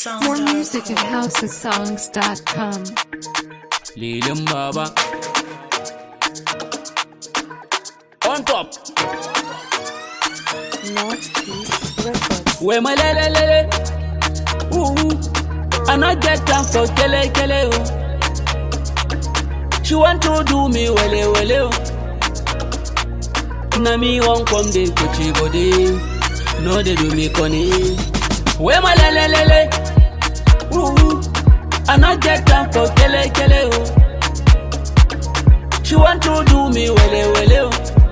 More music at housesongs.com. Lilin Baba on top. Northeast Records. We my lele, I not get time for kele. She want to do me wele. Na me won't come de kuchi body. No they do me conny. We my lele, I not get time for kele. She want to do me wele.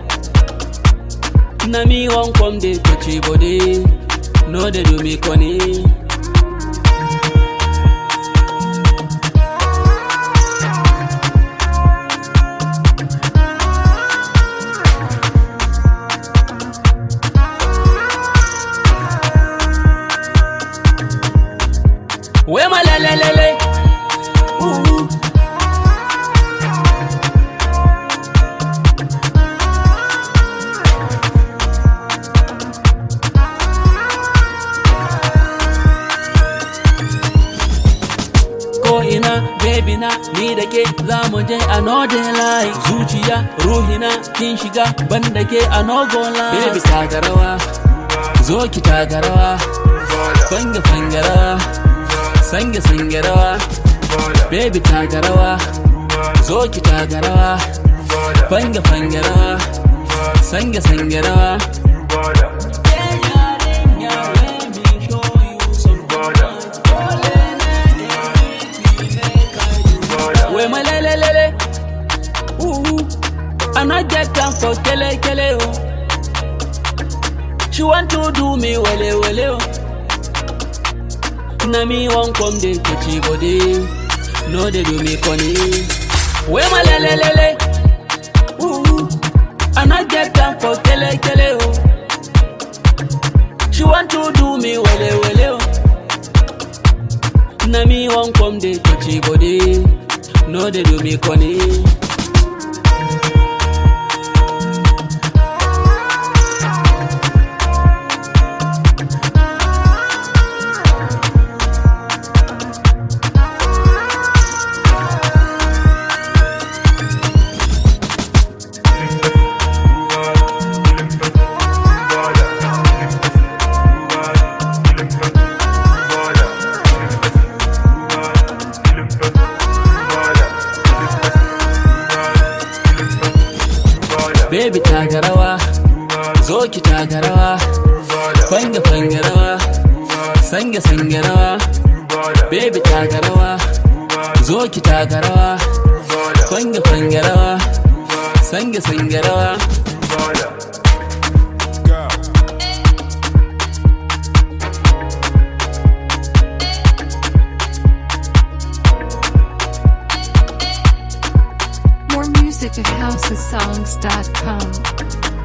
Na me won't come de kuchi body. No they do me conny. We my lele, Ko ina baby na ni da ke zamu je a no dey lie. Zuciya ruhina kin shiga banda ke a no go lie. Baby taka rawa, zo ki taka rawa, fanga rawa, sange rawa. Baby taka rawa, zo ki taka rawa, fanga rawa, sange rawa. We my lele, I not get time for kele. She want to do me wele. Na me won't come de kuchi body. No they do me conny. We my lele, I not get time for kele. She want to do me wele. Na me won't come de kuchi body. No they do me conny. Baby taka rawa, zo ki taka rawa, fanga rawa, sange rawa. Baby taka rawa, zo ki taka rawa, fanga rawa, sange rawa. More music at housesongs.com.